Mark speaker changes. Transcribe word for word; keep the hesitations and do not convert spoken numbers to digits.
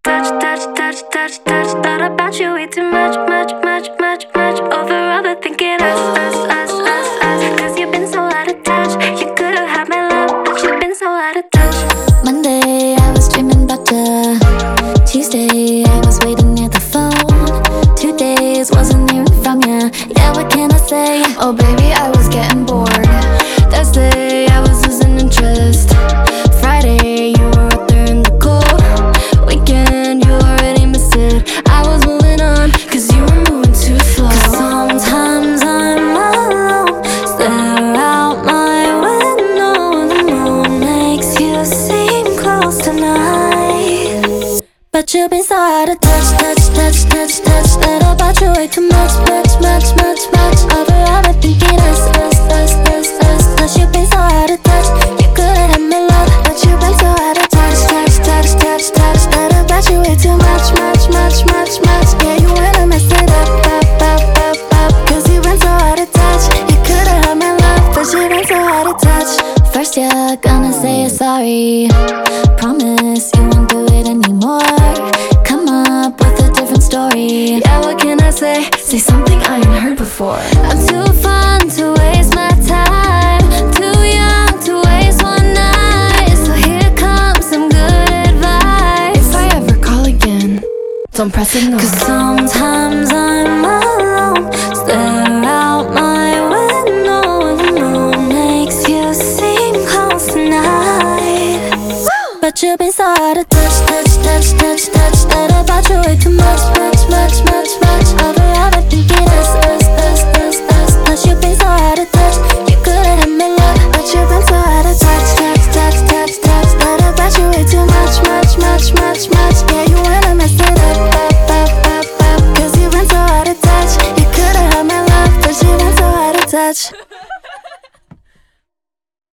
Speaker 1: touch, touch, touch, touch, touch. Thought about you way too much, much, much, much, much. Over overthinking us, us, us, us, us. Cause you've been so out of touch. You could've had my love, but you've been so out of touch.
Speaker 2: Monday, I was dreaming about you. Tuesday, I was waiting near the phone. Two days, wasn't hearing from you. Yeah, what can I say? Oh baby, I was getting bored. Thursday, I was losing interest. Friday, you were up there in the cold. Weekend, you already missed it. I was moving on, cause you were moving too slow. Cause sometimes I'm alone, stare out my window. The moon makes you seem close tonight, but you've been so out of touch, touch, touch, touch, touch. Thought about you way too much, much, much, much, much. Over, over thinking us, us, us, us, us. Cause you've been so out of touch. You could've had my love, but you've been so out of touch, touch, touch, touch, touch. Thought about you way too much, much, much, much, much. Yeah, you wanna mess it up, up, up, up, up. Cause you've been so out of touch. You could've had my love, but you've been so out of touch. First you're gonna say you're sorry. Promise you won't do it anymore. Come up with a different story. Yeah, what can I say? Say something I ain't heard before. I'm too fun to waste my time. Too young to waste one night. So here comes some good advice.
Speaker 3: If I ever call again, don't press ignore.
Speaker 2: Cause sometimes I'm alone, stare out my window. The moon makes you seem close tonight, but you've been so out of touch, touch, touch, touch, touch. Thought about you way too much, much, much, much, much. Over, over thinking us, us, us, us, us. Cause you've been so out of touch. You could've had my love, but you've been so out of touch, touch, touch, touch, touch. Thought about you way too much, much, much, much, much. Yeah, you wanna mess it up, up, up, up, up. Cause you've been so out of touch. You could've had my love, but you've been so out of touch.